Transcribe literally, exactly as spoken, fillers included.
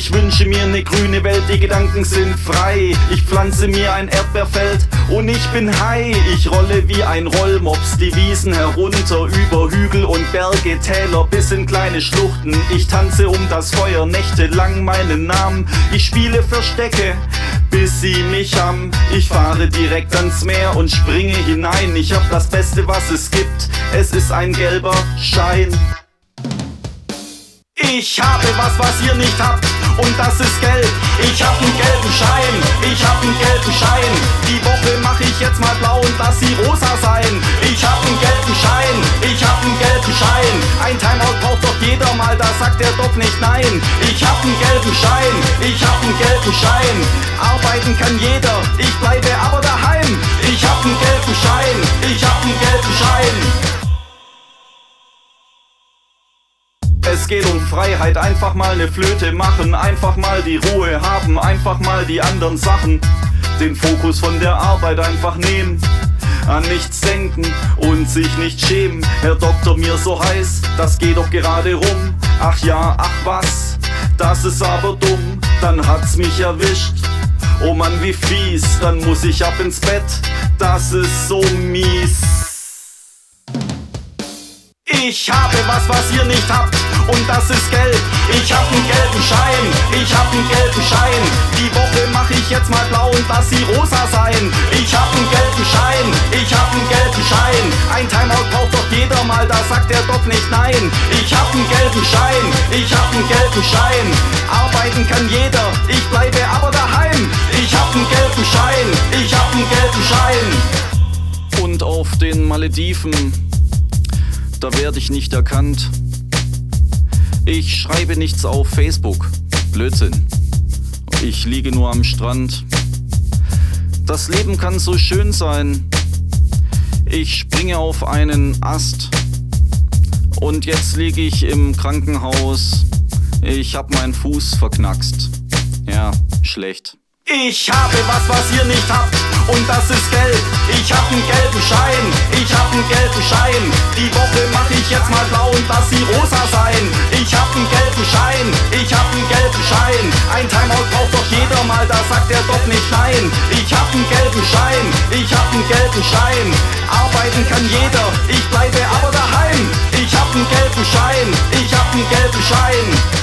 Ich wünsche mir ne grüne Welt, die Gedanken sind frei. Ich pflanze mir ein Erdbeerfeld und ich bin high. Ich rolle wie ein Rollmops die Wiesen herunter, über Hügel und Berge, Täler bis in kleine Schluchten. Ich tanze um das Feuer nächtelang meinen Namen. Ich spiele Verstecke, bis sie mich haben. Ich fahre direkt ans Meer und springe hinein. Ich hab das Beste, was es gibt. Es ist ein gelber Schein. Ich habe was, was ihr nicht habt, und das ist gelb. Ich hab einen gelben Schein, ich hab einen gelben Schein. Die Woche mach ich jetzt mal blau und lass sie rosa sein. Ich hab einen gelben Schein, ich hab einen gelben Schein. Ein Timeout braucht doch jeder mal, da sagt er doch nicht nein. Ich hab einen gelben Schein, ich hab einen gelben Schein. Arbeiten kann jeder, ich bleibe aber daheim. Ich hab einen gelben Schein, ich hab einen gelben Schein. Es geht um Freiheit, einfach mal ne Flöte machen, einfach mal die Ruhe haben, einfach mal die anderen Sachen. Den Fokus von der Arbeit einfach nehmen, an nichts denken und sich nicht schämen. Herr Doktor, mir so heiß, das geht doch gerade rum. Ach ja, ach was, das ist aber dumm, dann hat's mich erwischt. Oh Mann, wie fies, dann muss ich ab ins Bett, das ist so mies. Ich habe was, was ihr nicht habt, und das ist gelb. Ich hab einen gelben Schein, ich hab einen gelben Schein. Die Woche mach ich jetzt mal blau und lass sie rosa sein. Ich hab einen gelben Schein, ich hab einen gelben Schein. Ein Timeout braucht doch jeder mal, da sagt er doch nicht nein. Ich hab einen gelben Schein, ich hab einen gelben Schein. Arbeiten kann jeder, ich bleibe aber daheim. Ich hab einen gelben Schein, ich hab einen gelben Schein. Und auf den Malediven, da werde ich nicht erkannt. Ich schreibe nichts auf Facebook, Blödsinn. Ich liege nur am Strand. Das Leben kann so schön sein. Ich springe auf einen Ast und jetzt liege ich im Krankenhaus. Ich hab meinen Fuß verknackst. Ja, schlecht. Ich habe was, was ihr nicht habt, und das ist gelb. Ich hab einen gelben Schein, ich hab einen gelben Schein. Die Woche mach ich jetzt mal blau und lass sie rosa sein. Ich hab einen gelben Schein, ich hab einen gelben Schein. Ein Timeout braucht doch jeder mal, da sagt er doch nicht nein. Ich hab einen gelben Schein, ich hab einen gelben Schein. Arbeiten kann jeder, ich bleibe aber daheim. Ich hab einen gelben Schein, ich hab einen gelben Schein.